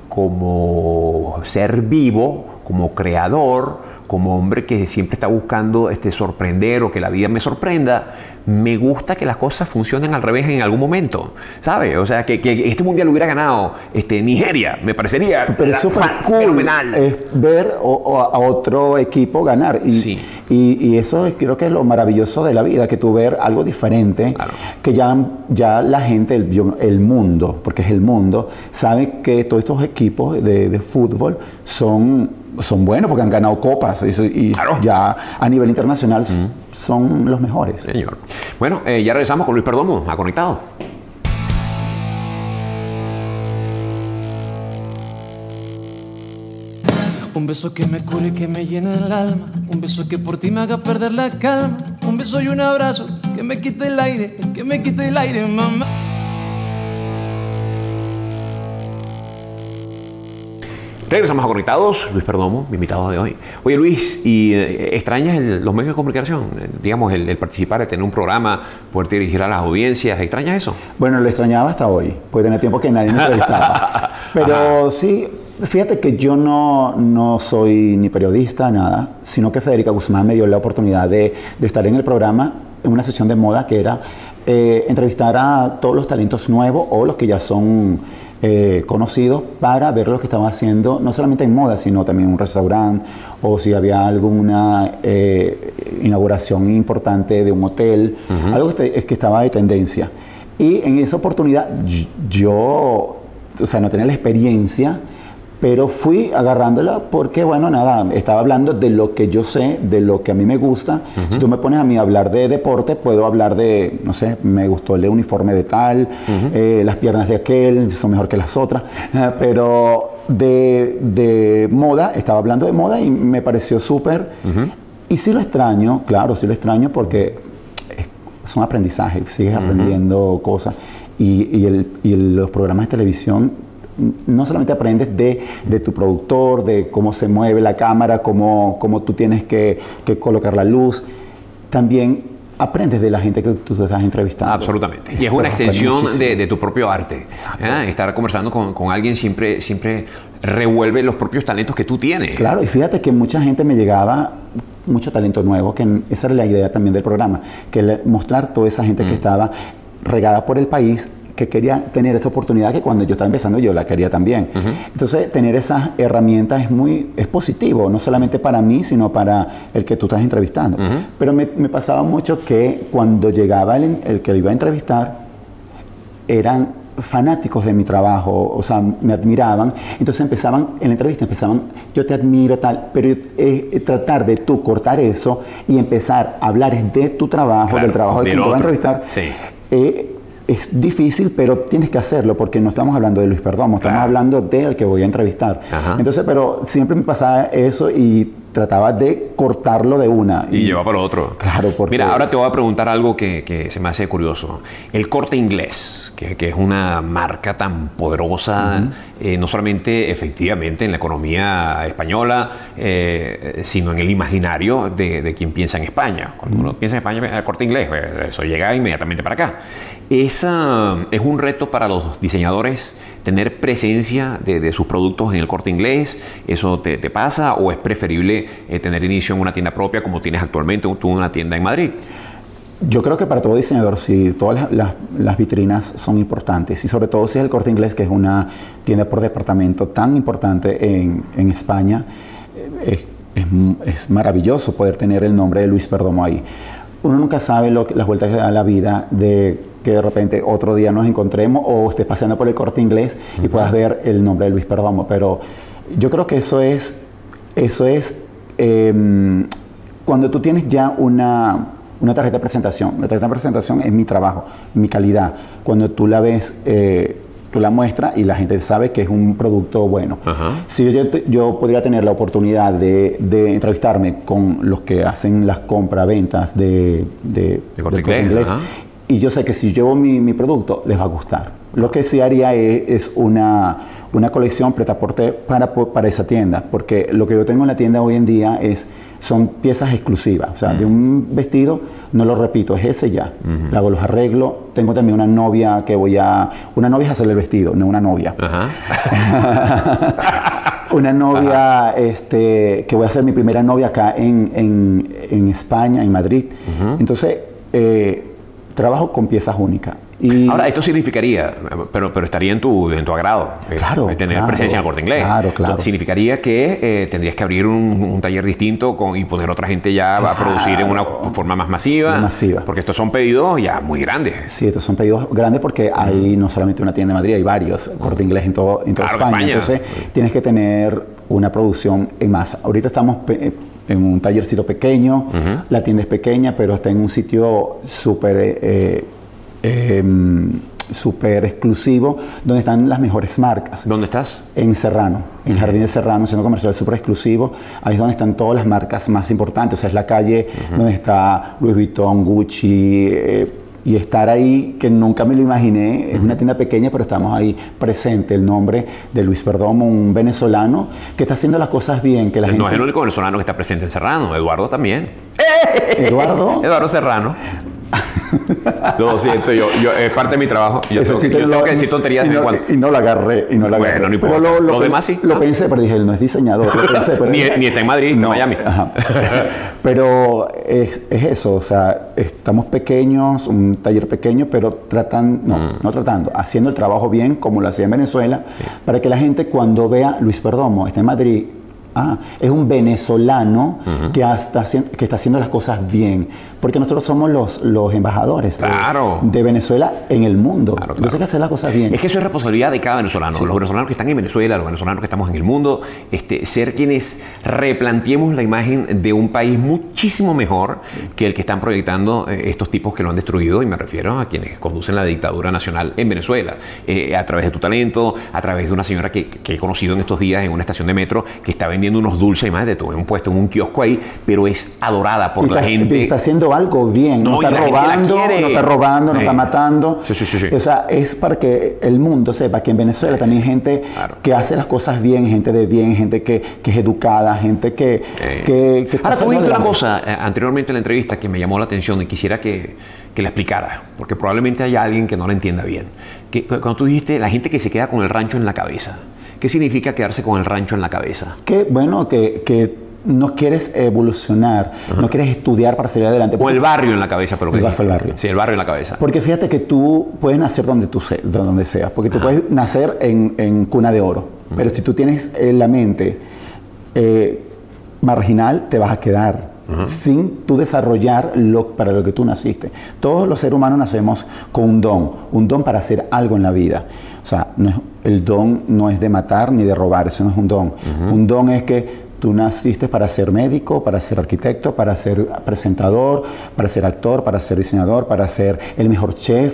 como ser vivo, como creador, como hombre que siempre está buscando este, sorprender o que la vida me sorprenda, me gusta que las cosas funcionen al revés en algún momento, ¿sabes? O sea, que, que este mundial hubiera ganado este, Nigeria, me parecería
Pero es súper
fa-
cool
fenomenal.
es ver o- o a otro equipo ganar. Y,
Sí.
y, y eso es, creo que es lo maravilloso de la vida, que tú ver algo diferente,
Claro.
que ya, ya la gente, el, yo- el mundo, porque es el mundo, sabe que todos estos equipos de, de fútbol son, son buenos porque han ganado copas y, y
Claro.
ya a nivel internacional son los mejores.
Señor. Bueno, eh, ya regresamos con Luis Perdomo, a Conectado.
Un beso que me cure, que me llene el alma. Un beso que por ti me haga perder la calma. Un beso y un abrazo que me quite el aire, que me quite el aire, mamá.
Regresamos a Conectados, Luis Perdomo, mi invitado de hoy. Oye Luis, ¿y eh, extrañas el- los medios de comunicación? Eh, digamos, el, el participar, el tener un programa, poder dirigir a las audiencias, ¿extrañas eso?
Bueno, lo extrañaba hasta hoy, porque tenía tiempo que nadie me entrevistaba. Pero sí, fíjate que yo no, no soy ni periodista, nada, sino que Federica Guzmán me dio la oportunidad de, de estar en el programa, en una sesión de moda que era eh, entrevistar a todos los talentos nuevos o los que ya son eh, conocidos para ver lo que estaban haciendo, no solamente en moda, sino también en un restaurante o si había alguna eh, inauguración importante de un hotel, algo que, que estaba de tendencia. Y en esa oportunidad yo, o sea, no tenía la experiencia, pero fui agarrándola porque, bueno, nada, estaba hablando de lo que yo sé, de lo que a mí me gusta. Uh-huh. Si tú me pones a mí a hablar de deporte, puedo hablar de, no sé, me gustó el uniforme de tal, uh-huh. eh, las piernas de aquel son mejor que las otras, eh, pero de, de moda, estaba hablando de moda y me pareció súper. Uh-huh. Y sí lo extraño, claro, sí lo extraño porque son aprendizajes, sigues uh-huh. aprendiendo cosas. Y, y, el, y el, los programas de televisión, no solamente aprendes de, de tu productor, de cómo se mueve la cámara, cómo, cómo tú tienes que, que colocar la luz, también aprendes de la gente que tú estás entrevistando.
Absolutamente. Y es una extensión de, de tu propio arte. ¿eh? Estar conversando con, con alguien siempre, siempre revuelve los propios talentos que tú tienes.
Claro, y fíjate que mucha gente me llegaba, mucho talento nuevo, que esa era la idea también del programa, que le, mostrar toda esa gente mm. que estaba regada por el país, que quería tener esa oportunidad que cuando yo estaba empezando yo la quería también. Uh-huh. Entonces, tener esas herramientas es muy es positivo, no solamente para mí, sino para el que tú estás entrevistando. Uh-huh. Pero me, me pasaba mucho que cuando llegaba el, el que lo iba a entrevistar, eran fanáticos de mi trabajo, o sea, me admiraban. Entonces empezaban, en la entrevista empezaban, yo te admiro, tal, pero eh, tratar de tú cortar eso y empezar a hablar de tu trabajo, claro, del trabajo del que te va a entrevistar.
Sí.
Eh, Es difícil, pero tienes que hacerlo porque no estamos hablando de Luis Perdomo, estamos claro. hablando del que voy a entrevistar. Ajá. Entonces, pero siempre me pasaba eso y trataba de cortarlo de una.
Y, y lleva para lo otro.
Claro, porque...
Mira, ahora te voy a preguntar algo que, que se me hace curioso. El Corte Inglés, que, que es una marca tan poderosa, uh-huh. eh, no solamente efectivamente en la economía española, eh, sino en el imaginario de, de quien piensa en España. Cuando uh-huh. uno piensa en España, el Corte Inglés, eso llega inmediatamente para acá. Esa, es un reto para los diseñadores tener presencia de, de sus productos en el Corte Inglés. ¿Eso te, te pasa o es preferible eh, tener inicio en una tienda propia como tienes actualmente tú una tienda en Madrid?
Yo creo que para todo diseñador, sí, todas las, las, las vitrinas son importantes y sobre todo si es el Corte Inglés, que es una tienda por departamento tan importante en, en España, es, es, es maravilloso poder tener el nombre de Luis Perdomo ahí. Uno nunca sabe lo que, las vueltas que da la vida de que de repente otro día nos encontremos o estés paseando por el Corte Inglés y uh-huh. puedas ver el nombre de Luis Perdomo. Pero yo creo que eso es, eso es eh, cuando tú tienes ya una, una tarjeta de presentación. La tarjeta de presentación es mi trabajo, mi calidad. Cuando tú la ves, eh, tú la muestras y la gente sabe que es un producto bueno. Uh-huh. Si yo, yo podría tener la oportunidad de, de entrevistarme con los que hacen las compras-ventas de, de,
de Corte
Inglés,
Inglés uh-huh.
y yo sé que si llevo mi, mi producto, les va a gustar. Lo que sí haría es, es una, una colección prêt-à-porter para, para esa tienda, porque lo que yo tengo en la tienda hoy en día es, son piezas exclusivas. O sea, uh-huh. de un vestido, no lo repito, es ese ya. Uh-huh. Le hago los arreglos. Tengo también una novia que voy a... Una novia es hacerle el vestido, no una novia. Uh-huh. Una novia uh-huh. este, que voy a ser mi primera novia acá en, en, en España, en Madrid. Uh-huh. Entonces... Eh, trabajo con piezas únicas. Y
ahora, esto significaría, pero, pero estaría en tu, en tu agrado,
claro,
eh, tener
claro,
presencia en el Corte Inglés.
Claro, claro.
Entonces, significaría que eh, tendrías que abrir un, un taller distinto con, y poner otra gente ya claro. a producir en una forma más masiva.
Sí, masiva.
Porque estos son pedidos ya muy grandes.
Sí, estos son pedidos grandes porque hay no solamente una tienda en Madrid, hay varios Corte Inglés en, todo, en toda
claro,
España.
España.
Entonces, tienes que tener una producción en masa. Ahorita estamos... Pe- en un tallercito pequeño, uh-huh. la tienda es pequeña, pero está en un sitio súper eh, eh, súper exclusivo, donde están las mejores marcas.
¿Dónde estás?
En Serrano, en uh-huh. Jardín de Serrano, centro comercial súper exclusivo. Ahí es donde están todas las marcas más importantes. O sea, es la calle uh-huh. donde está Louis Vuitton, Gucci, eh, y estar ahí, que nunca me lo imaginé, es uh-huh. una tienda pequeña, pero estamos ahí presente, el nombre de Luis Perdomo, un venezolano que está haciendo las cosas bien. Que la
no
gente...
es el único venezolano que está presente en Serrano, Eduardo también.
¿Eduardo?
Eduardo Serrano. Lo siento, yo, yo, es parte de mi trabajo. Yo, tengo, yo tengo
lo,
que decir tonterías
y
de
no,
cuando.
Y no lo agarré, y no lo agarré.
Bueno, no importa.
Pero lo, lo,
lo demás sí.
Lo pensé, pero dije, él no es diseñador. Lo pensé, pero
ni, ni está en Madrid,
no,
está en Miami.
Ajá. Pero es, es eso, o sea, estamos pequeños, un taller pequeño, pero tratan, no, mm. no tratando, haciendo el trabajo bien, como lo hacía en Venezuela, sí. para que la gente cuando vea Luis Perdomo, está en Madrid, Ah, es un venezolano uh-huh. que, hasta, que está haciendo las cosas bien. Porque nosotros somos los, los embajadores
claro.
de, de Venezuela en el mundo.
Claro, claro.
Entonces hay que hacer las cosas bien.
Es que eso es responsabilidad de cada venezolano.
Sí.
Los venezolanos que están en Venezuela, los venezolanos que estamos en el mundo, este, ser quienes replanteemos la imagen de un país muchísimo mejor sí. que el que están proyectando eh, estos tipos que lo han destruido. Y me refiero a quienes conducen la dictadura nacional en Venezuela. Eh, a través de tu talento, a través de una señora que, que he conocido en estos días en una estación de metro que está vendiendo unos dulces y más de tuve un puesto en un kiosco ahí, pero es adorada por
y
la
está,
gente.
Está haciendo algo bien, no, no está robando, no está robando, no sí. está matando.
Sí, sí, sí, sí.
O sea, es para que el mundo sepa que en Venezuela también hay gente claro. que hace las cosas bien, gente de bien, gente que, que es educada, gente que...
Eh.
que, que
Ahora, tú dijiste una cosa eh, anteriormente en la entrevista que me llamó la atención y quisiera que, que la explicara, porque probablemente haya alguien que no la entienda bien. Que, cuando tú dijiste la gente que se queda con el rancho en la cabeza, ¿qué significa quedarse con el rancho en la cabeza?
Que, bueno, que, que no quieres evolucionar, uh-huh. no quieres estudiar para salir adelante.
O el barrio en la cabeza, pero
el, el barrio.
Sí, el barrio en la cabeza.
Porque fíjate que tú puedes nacer donde tú se, donde seas, porque tú uh-huh. puedes nacer en, en cuna de oro, uh-huh. pero si tú tienes eh, la mente eh, marginal, te vas a quedar. Uh-huh. Sin tú desarrollar lo, para lo que tú naciste. Todos los seres humanos nacemos con un don, un don para hacer algo en la vida. O sea, no es, el don no es de matar ni de robar, eso no es un don. Uh-huh. Un don es que tú naciste para ser médico, para ser arquitecto, para ser presentador, para ser actor, para ser diseñador, para ser el mejor chef,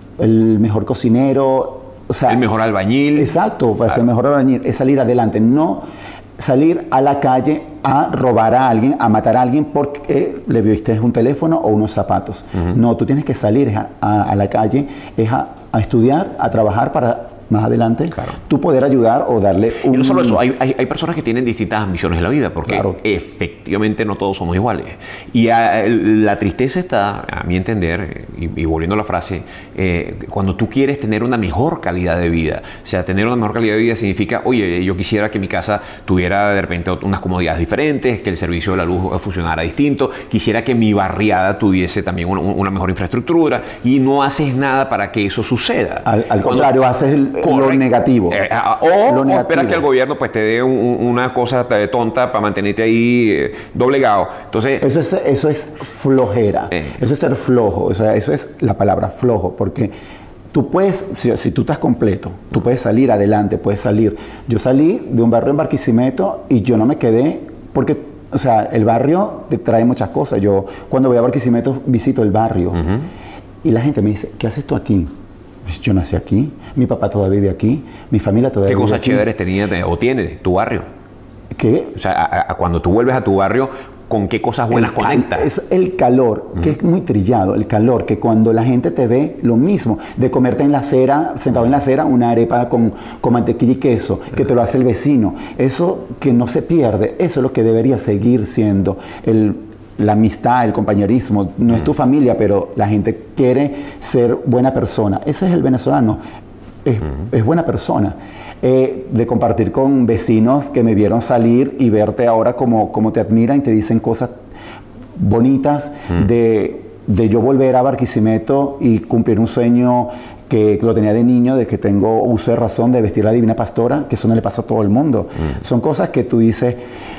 el mejor cocinero. O sea,
el mejor albañil.
Exacto, para
claro.
ser el mejor albañil, es salir adelante, no salir a la calle a robar a alguien, a matar a alguien porque le viste un teléfono o unos zapatos. Uh-huh. No, tú tienes que salir a, a, a la calle, es a, a estudiar, a trabajar para más adelante, claro. tú poder ayudar o darle un...
Y no solo eso, hay, hay, hay personas que tienen distintas ambiciones en la vida, porque claro. efectivamente no todos somos iguales. Y a, la tristeza está, a mi entender, y, y volviendo a la frase, eh, cuando tú quieres tener una mejor calidad de vida. O sea, tener una mejor calidad de vida significa, oye, yo quisiera que mi casa tuviera de repente unas comodidades diferentes, que el servicio de la luz funcionara distinto, quisiera que mi barriada tuviese también una, una mejor infraestructura, y no haces nada para que eso suceda.
Al, al cuando, contrario, haces el...
Correcto.
Lo negativo.
Eh, o,
lo
o esperas que el gobierno pues, te dé un, una cosa tonta para mantenerte ahí eh, doblegado. Entonces,
eso es, eso es flojera. Eh. Eso es ser flojo. O sea, eso es la palabra flojo. Porque tú puedes, si, si tú estás completo, tú puedes salir adelante, puedes salir. Yo salí de un barrio en Barquisimeto y yo no me quedé porque, o sea, el barrio te trae muchas cosas. Yo cuando voy a Barquisimeto visito el barrio uh-huh. y la gente me dice, ¿qué haces tú aquí? Yo nací aquí, mi papá todavía vive aquí, mi familia todavía vive aquí.
¿Qué cosas chéveres tenía o tiene tu barrio?
¿Qué?
O sea, a, a cuando tú vuelves a tu barrio, ¿con qué cosas buenas
el,
conectas?
Es el calor, uh-huh. que es muy trillado, el calor, que cuando la gente te ve, lo mismo, de comerte en la acera, sentado en la acera, una arepa con, con mantequilla y queso, uh-huh. que te lo hace el vecino. Eso que no se pierde, eso es lo que debería seguir siendo el... la amistad, el compañerismo, no es tu familia, pero la gente quiere ser buena persona. Ese es el venezolano, es, uh-huh. es buena persona. Eh, de compartir con vecinos que me vieron salir y verte ahora como, como te admiran y te dicen cosas bonitas, uh-huh. de, de yo volver a Barquisimeto y cumplir un sueño que lo tenía de niño, de que tengo uso de razón de vestir la Divina Pastora, que eso no le pasa a todo el mundo. Uh-huh. Son cosas que tú dices,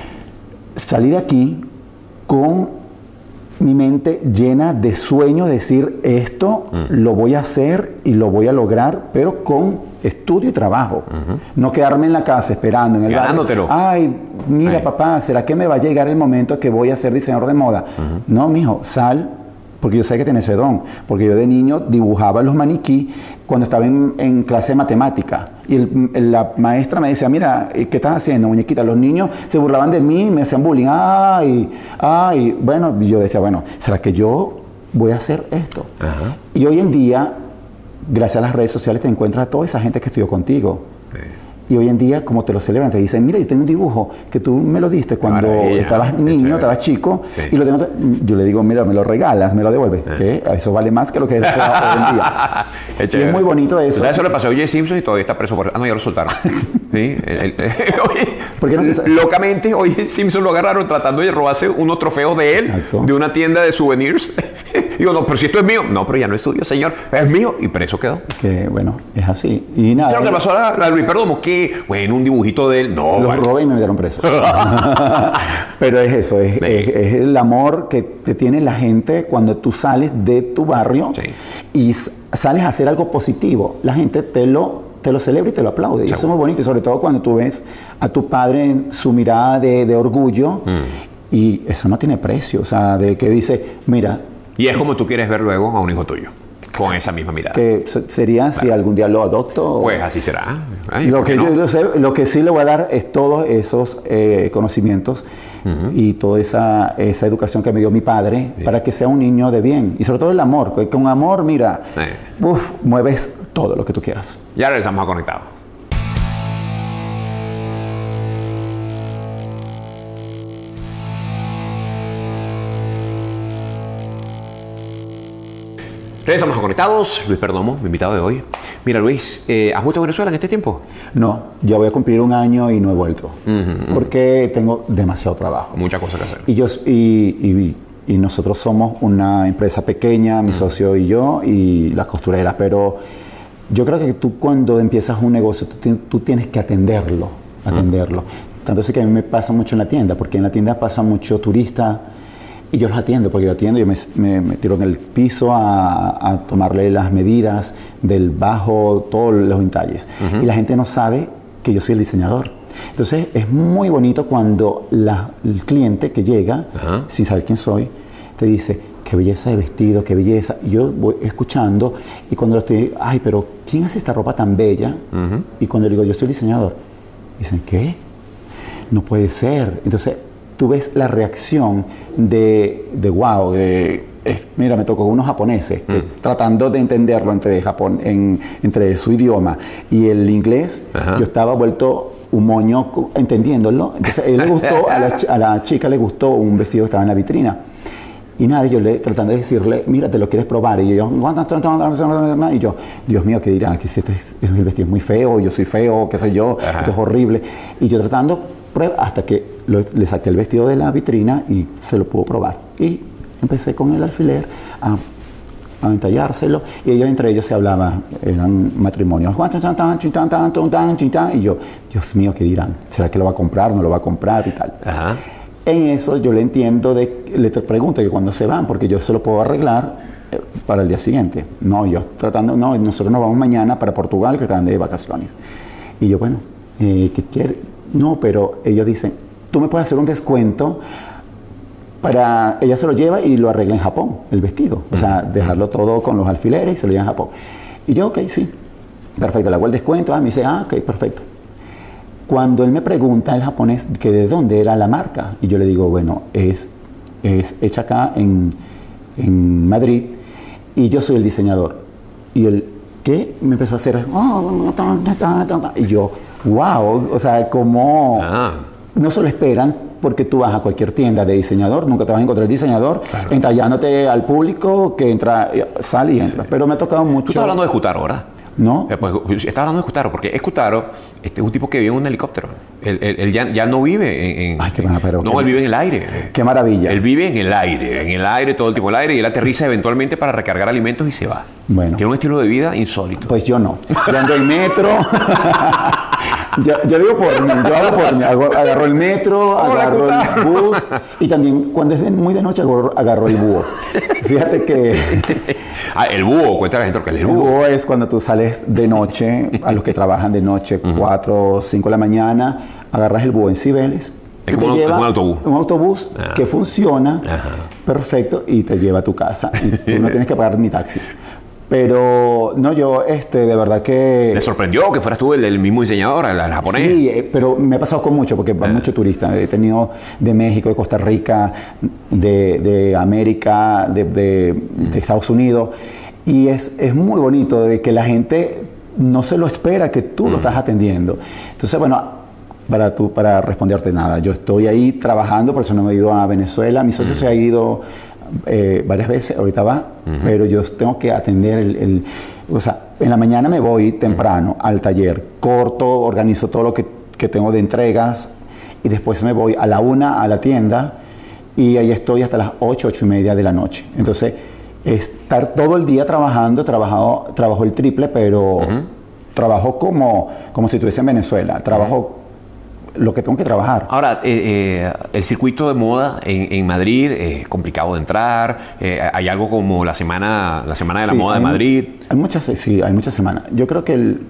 salí de aquí con mi mente llena de sueño, decir esto mm. lo voy a hacer y lo voy a lograr, pero con estudio y trabajo. Uh-huh. No quedarme en la casa esperando en el barrio. Ay, mira Ay. papá, ¿será que me va a llegar el momento que voy a ser diseñador de moda? Uh-huh. No, mijo, sal, porque yo sé que tienes ese don. Porque yo de niño dibujaba los maniquí cuando estaba en, en clase de matemática. Y el, el, la maestra me decía, mira, ¿qué estás haciendo, muñequita? Los niños se burlaban de mí, me hacían bullying. Ay, ay. Bueno, yo decía, bueno, ¿será que yo voy a hacer esto? Uh-huh. Y hoy en día, gracias a las redes sociales, te encuentras a toda esa gente que estudió contigo. Sí. Y hoy en día, como te lo celebran, te dicen, mira, yo tengo un dibujo que tú me lo diste cuando Maravilla, estabas niño, estabas chico, sí. y lo tengo, yo le digo, mira, me lo regalas, me lo devuelves, eh. que eso vale más que lo que sea hoy en día. Es y es muy bonito eso.
O sea, eso le pasó a O J Simpson y todavía está preso por... Ah, no, ya lo soltaron. ¿Sí? el, el, el, oye,
¿Por qué no se...
Locamente, O J Simpson lo agarraron tratando de robarse unos trofeos de él, Exacto. de una tienda de souvenirs. Digo, no, pero si esto es mío. No, pero ya no es tuyo, señor. Es mío y preso quedó.
Que bueno, es así. Y nada.
¿Sabes lo que pasó a la, la Luis Perdomo? Que, bueno, un dibujito de él. No,
Lo
vale.
robé y me metieron preso. Pero es eso, es, es, es el amor que te tiene la gente cuando tú sales de tu barrio
Sí.
y s- sales a hacer algo positivo. La gente te lo, te lo celebra y te lo aplaude. Y eso es muy bonito. Y sobre todo cuando tú ves a tu padre en su mirada de, de orgullo.
Mm.
Y eso no tiene precio. O sea, de que dice, mira,
Y es como tú quieres ver luego a un hijo tuyo. Con esa misma mirada.
que se- sería si algún día lo adopto. o-
Pues así será. Ay,
Lo
¿por
que,
qué no?
yo, yo sé- lo que sí le voy a dar es todos esos eh, conocimientos y toda esa, esa educación que me dio mi padre para que sea un niño de bien. Y sobre todo el amor. Que con amor, mira,
Eh.
uf, mueves todo lo que tú quieras.
Ya regresamos a Conectado. Regresamos a Conectados. Luis Perdomo, mi invitado de hoy. Mira, Luis, eh, ¿has vuelto a Venezuela en este tiempo?
No, ya voy a cumplir un año y no he vuelto. Porque tengo demasiado trabajo.
Muchas cosas que hacer.
Y, yo, y, y- y nosotros somos una empresa pequeña, mi socio y yo, y las costureras, pero yo creo que tú cuando empiezas un negocio, tú, ti- tú tienes que atenderlo, atenderlo. Tanto así que a mí me pasa mucho en la tienda, porque en la tienda pasa mucho turista, y yo los atiendo, porque yo atiendo, yo me, me- me tiro en el piso a, a tomarle las medidas del bajo, todos los detalles. Y la gente no sabe que yo soy el diseñador. Entonces es muy bonito cuando la- el cliente que llega,
Ajá.
sin saber quién soy, te dice, qué belleza de vestido, qué belleza. Y yo voy escuchando y cuando lo estoy, ay, pero ¿quién hace esta ropa tan bella? Y cuando le digo, yo soy el diseñador, dicen, ¿qué? No puede ser. Entonces tú ves la reacción de, de wow, de, eh, mira, me tocó unos japoneses, que tratando de entenderlo entre, Japón, en, entre su idioma y el inglés,
Ajá.
yo estaba vuelto un moño co- entendiéndolo. Entonces a él le gustó, a la, chi- a la chica le gustó un vestido que estaba en la vitrina. Y nada, yo le tratando de decirle, mira, te lo quieres probar. Y yo, y yo, Dios mío, ¿qué dirá? Que si este es- el vestido es muy feo, yo soy feo, qué sé yo,
Ajá.
esto es horrible. Y yo tratando, prueba, hasta que lo- le saqué el vestido de la vitrina y se lo pudo probar. Y empecé con el alfiler a, a entallárselo. Y ellos entre ellos se hablaban, eran matrimonios. Y yo, Dios mío, ¿qué dirán? ¿Será que lo va a comprar, no lo va a comprar y tal?
Ajá.
En eso yo le entiendo, de, le te pregunto que cuando se van, porque yo se lo puedo arreglar eh, para el día siguiente. No, yo tratando, no, nosotros nos vamos mañana para Portugal, que están de vacaciones. Y yo, bueno, eh, ¿qué quiere? No, pero ellos dicen, tú me puedes hacer un descuento para, ella se lo lleva y lo arregla en Japón, el vestido. O sea, dejarlo todo con los alfileres y se lo lleva a Japón. Y yo, ok, sí, perfecto, le hago el descuento, ah, me dice, ah, ok, perfecto. Cuando él me pregunta, el japonés, que de dónde era la marca, y yo le digo, bueno, es, es hecha acá en, en Madrid, y yo soy el diseñador. Y él, ¿qué? Me empezó a hacer, oh, ta, ta, ta, ta, ta. Y yo, wow, o sea, como
Ah.
no se lo esperan, porque tú vas a cualquier tienda de diseñador, nunca te vas a encontrar el diseñador entallándote al público que entra, sale y entra. Pero me ha tocado mucho.
Tú estás hablando de Jutaro, ¿verdad?
¿No?
Eh, pues, estás hablando de Jutaro, porque Escutaro este, es un tipo que vive en un helicóptero. Él, él- él ya, ya no vive en... en-
Ay, qué bueno, pero
no,
qué-
él vive en el aire.
Qué maravilla.
Él vive en el aire, en el aire, todo el tiempo en el aire, y él aterriza eventualmente para recargar alimentos y se va.
Bueno.
Tiene un estilo de vida insólito.
Pues yo no. Yo ando en metro. yo, yo digo por mí, yo hago por mí. Hago- agarro el metro,
Hola,
agarro el
Gustavo.
bus y también cuando es de- muy de noche agarro, agarro el búho. Fíjate que
Ah, el búho, cuéntame dentro que es el
el
búho.
búho es cuando tú sales de noche, a los que trabajan de noche, cuatro o cinco de la mañana, agarras el búho en Cibeles.
Es
y
como
te
un-
lleva
es un autobús.
Un autobús
Ah.
que funciona
Ajá.
perfecto y te lleva a tu casa. Y tú no tienes que pagar ni taxi. Pero no, yo este, de verdad que...
¿Le sorprendió que fueras tú el, el mismo diseñador, el, el japonés?
Sí, eh, pero me ha pasado con mucho, porque van muchos turistas. He tenido de México, de Costa Rica, de, de América, de, de- de Estados Unidos. Y es, es muy bonito de que la gente no se lo espera que tú lo estás atendiendo. Entonces, bueno, para, tú, para responderte nada, yo estoy ahí trabajando, por eso no me he ido a Venezuela. Mi socio se ha ido eh, varias veces, ahorita va, pero yo tengo que atender el, el- o sea, en la mañana me voy temprano al taller, corto, organizo todo lo que, que tengo de entregas y después me voy a la una a la tienda y ahí estoy hasta las ocho, ocho y media de la noche. Entonces, estar todo el día trabajando, trabajado, trabajo el triple, pero uh-huh. trabajo como, como si estuviese en Venezuela, trabajo uh-huh. lo que tengo que trabajar.
Ahora, eh, eh, el circuito de moda en, en Madrid es complicado de entrar, eh, hay algo como la semana, la semana de la
sí,
moda
hay,
de Madrid.
Hay muchas, sí, hay muchas semanas. Yo creo que el,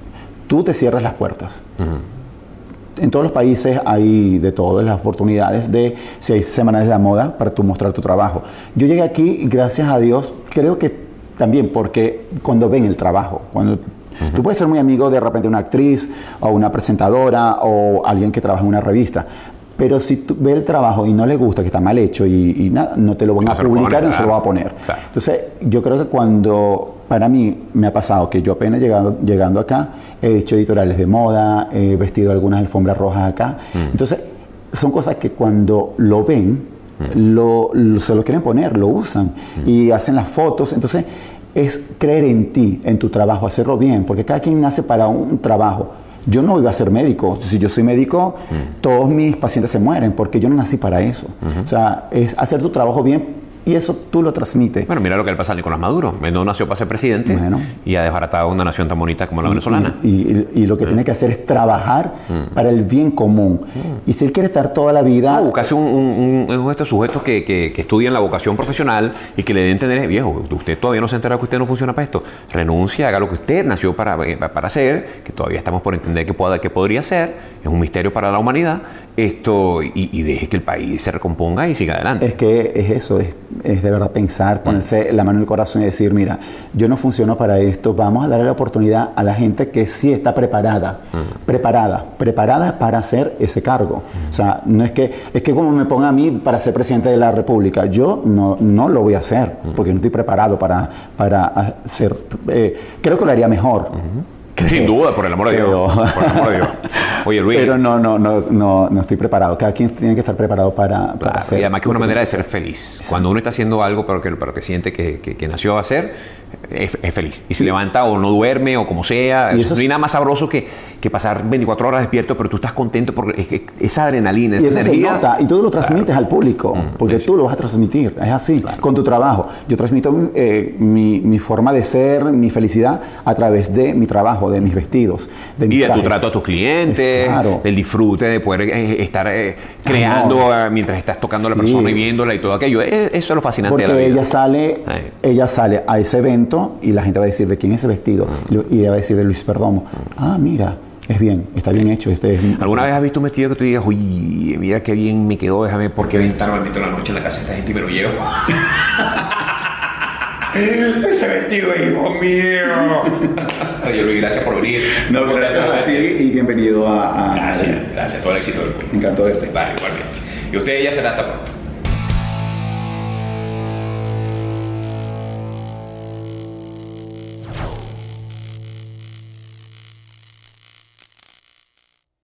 tú te cierras las puertas. Uh-huh. En todos los países hay de todo, las oportunidades de, si hay semanas de la moda, para tú mostrar tu trabajo. Yo llegué aquí, gracias a Dios, creo que también porque cuando ven el trabajo, cuando uh-huh. tú puedes ser muy amigo de repente de una actriz o una presentadora o alguien que trabaja en una revista, pero si tú ves el trabajo y no le gusta, que está mal hecho y, y nada, no te lo van no a publicar y no se lo va a poner. Claro. Entonces, yo creo que cuando, para mí, me ha pasado que yo apenas llegando, llegando acá, he hecho editoriales de moda, he vestido algunas alfombras rojas acá. Mm. Entonces, son cosas que cuando lo ven, mm. lo, lo, se lo quieren poner, lo usan mm. y hacen las fotos. Entonces, es creer en ti, en tu trabajo, hacerlo bien, porque cada quien nace para un trabajo. Yo no iba a ser médico. Si yo soy médico, mm. todos mis pacientes se mueren, porque yo no nací para eso. Uh-huh. O sea, es hacer tu trabajo bien y eso tú lo transmites.
Bueno, mira lo que le pasa a Nicolás Maduro. Él no nació para ser presidente bueno. y ha desbaratado una nación tan bonita como la
y,
venezolana.
Y, y, y lo que mm. tiene que hacer es trabajar mm. para el bien común. Mm. Y si él quiere estar toda la vida...
No, buscarse un, un, un, un estos sujetos que, que, que estudian la vocación profesional y que le den entender, viejo, usted todavía no se ha enterado que usted no funciona para esto. Renuncia, haga lo que usted nació para, para hacer, que todavía estamos por entender que, pueda, que podría ser. Es un misterio para la humanidad. Esto y, y deje que el país se recomponga y siga adelante.
Es que es eso, es, es de verdad pensar, ponerse mm. la mano en el corazón y decir, mira, yo no funciono para esto, vamos a darle la oportunidad a la gente que sí está preparada, mm. preparada, preparada para hacer ese cargo. Mm. O sea, no es que, es que como me ponga a mí para ser presidente de la República, yo no, no lo voy a hacer, mm. porque no estoy preparado para, para hacer, eh, creo que lo haría mejor.
Mm-hmm. Sin duda, por el amor de Dios. Por el amor de Dios. Oye, Luis.
Pero no, no, no, no, no estoy preparado. Cada quien tiene que estar preparado para, para
claro,
hacer.
Y además que es una manera de ser feliz. Exacto. Cuando uno está haciendo algo pero que, pero que siente que, que, que nació a hacer, es, es feliz. Y se sí. levanta o no duerme o como sea. Y eso no hay nada más sabroso que, que pasar veinticuatro horas despierto, pero tú estás contento porque es que esa adrenalina, esa
y eso
energía.
Se nota, y tú lo transmites claro. al público, mm, porque eso. tú lo vas a transmitir. Es así, claro. con tu trabajo. Yo transmito eh, mi, mi forma de ser, mi felicidad a través de mi trabajo, de mis vestidos. De
y de
trajes.
tu trato a tus clientes, claro. del disfrute de poder eh, estar eh, creando ah, no. mientras estás tocando a la sí. persona y viéndola y todo aquello. Eh, eso es lo fascinante
porque
de la vida.
Ella sale, Ay. ella sale a ese evento y la gente va a decir, ¿de quién es ese vestido? Mm. Y ella va a decir, de Luis Perdomo. Mm. Ah, mira, es bien, está bien hecho. Este es...
¿Alguna vez has visto un vestido que tú digas, uy, mira qué bien me quedó, déjame, porque ventaron al mito de la noche en la casa de esta gente y me lo llevo? Ese vestido, hijo mío. Oye, Luis, gracias por venir.
No, gracias a ti y bienvenido a... a
gracias, gracias. Todo el éxito del mundo.
Me encantó verte.
Vale, igualmente. Y usted ya será hasta pronto.